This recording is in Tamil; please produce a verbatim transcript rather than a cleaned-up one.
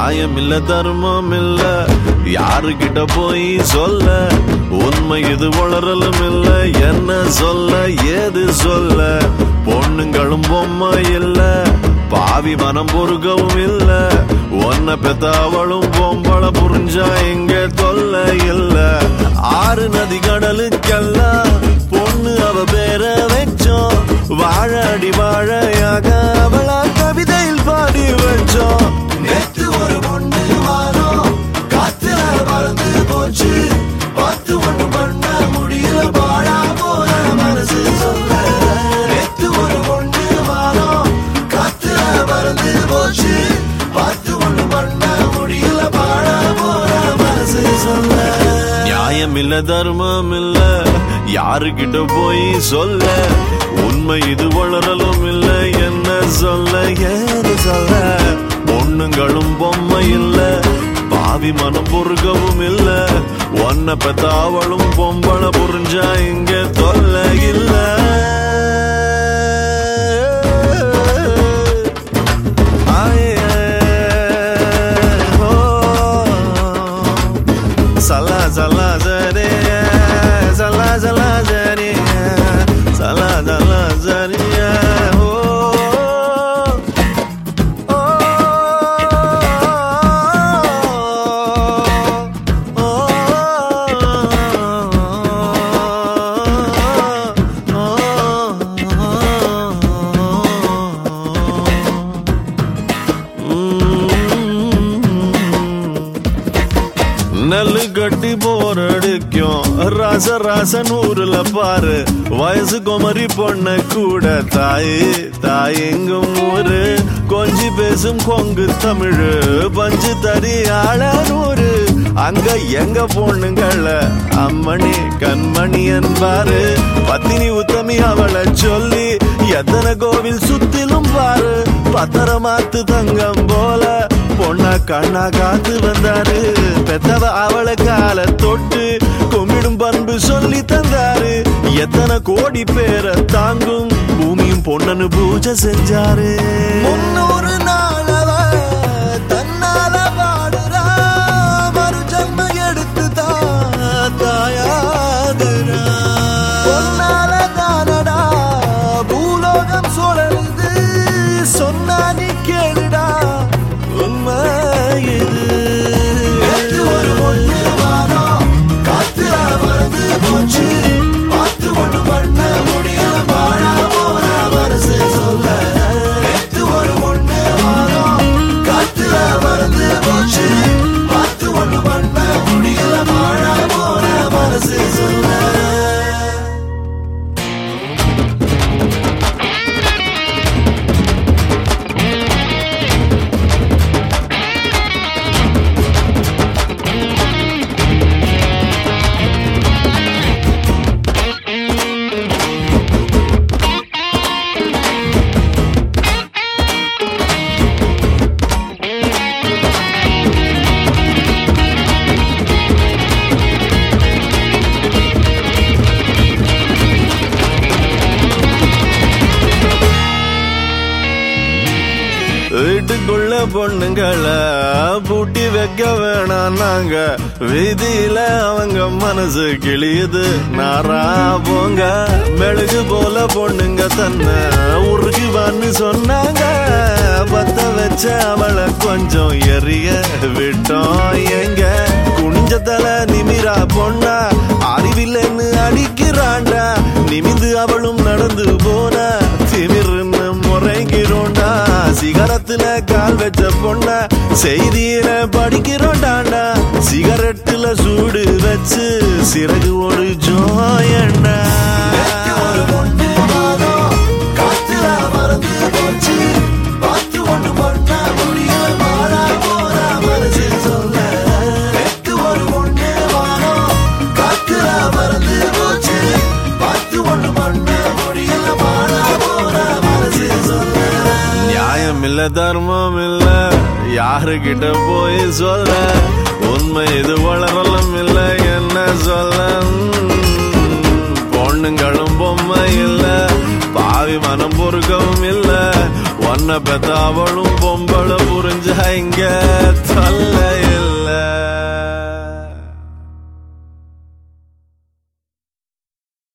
நியாயம் இல்ல தர்மம் இல்ல யாருகிட்ட போய் சொல்ல உண்மை இது வளரலும் இல்ல என்ன சொல்ல ஏது சொல்ல பொண்ணுங்களும் பொம்மை இல்ல பாவி மனம் பொறுக்கவும் இல்ல ஒன்ன பெத்த அவளும் பொம்பள புரிஞ்சா இங்க தொல்ல இல்ல ஆறு நதி கடலுக்கெல்லாம் பொண்ணு அவ பேர வச்சோம் வாழ அடி வாழையாக அவளா கவிதையில் பாடி வச்சோம் நேற்று ஒரு பொண்ணு வாரம் காத்துல பறந்து போச்சு பார்த்து ஒண்ணு பண்ண முடியல பாழா போற மனசு சொல்ல நேற்று ஒரு பொண்ணு வாரம் காத்துல பறந்து போச்சு பார்த்து ஒண்ணு பண்ண முடியல பாழா போற மனசு சொல்ல நியாயம் இல்ல தர்மம் இல்ல யாருகிட்ட போய் சொல்ல உண்மை இது வளரலும் இல்ல என்ன சொல்ல ஏது சொல்ல பொண்ணுங்களும் பொம்மை இல்ல பாவி மனம் பொறுக்கவும் இல்ல ஒன்ன பெத்த அவளும் பொம்பள புரிஞ்சா இங்க தொல்ல இல்ல சலா சலா சரே சலா சலா சரே சலா சலா சரியா நெல்லு கட்டி போரடிக்கும் ராச ராச நூறுல பாரு வயசு குமரி பொண்ண கூட தாயே தாயெங்கும் ஊரு கொஞ்சி பேசும் கொங்கு தமிழ் பஞ்சு தறி ஆள நூறு அங்க எங்க பொண்ணுங்கள அம்மணி கண்மணி என்பாரு பத்தினி உத்தமி அவளை சொல்லி எத்தனை கோவில் சுத்திலும் பாரு பத்திரமாத்து தங்கம் போல பொண்ணா கண்ணா காத்து வந்தாரு பெத்தவ அவளை கால தொட்டு கும்பிடும் பண்பு சொல்லி தந்தாரு எத்தனை கோடி பேரை தாங்கும் பூமியும் பொண்ணனு பூஜை செஞ்சாரு முன்னூறு நாளவ தன்னால பாடுறா மறு ஜன்ம எடுத்து தாயாதுரா பொன்னால தானடா பூலோகம் சுழலுது சொன்னா நீ கேளுடா ஒரு பொண்ணு வாரம் காத்துல பறந்து போச்சு பார்த்து ஒண்ணு பண்ண முடியல பாழா போற மனசு சொல்ல நேற்று ஒரு பொண்ணு வாரம் காத்துல பறந்து போச்சு பார்த்து ஒண்ணு பண்ண முடியல பாழா போற மனசு சொல்ல வீட்டுக்குள்ள பொண்ணுங்களை பூட்டி வைக்க வேணாம் நாங்க வீதியில அவங்க மனசு கிளியுது நாரா போங்க மெழுகு போல பொண்ணுங்க தன்னை உருகுவான்னு சொன்னாங்க பத்த வச்ச அவளை கொஞ்சம் எரிய விட்டோம் எங்க குனிஞ்ச தலை நிமிரா பொண்ணா அறிவில்லைன்னு அடிக்கிறாண்டா நிமிந்து அவளும் நடந்து போன திமிருன்னு முறைகிறோண்டா சிகரத்துல கால் வச்ச பொண்ண செய்தியில படிக்கிறோண்டாண்டா சிகரெட்டுல சூடு வச்சு சிறகு ஒரு ஜோயண்டா இல்ல தர்மம் இல்ல யாருகிட்ட போய் சொல்ல உண்மை இது வளரலும் இல்ல என்ன சொல்ல பொண்ணுங்களும் பொம்மை இல்ல பாவி மனம் பொறுக்கவும் இல்ல ஒன்ன பெத்த அவளும் பொம்பளை புரிஞ்சா இங்க தொல்லை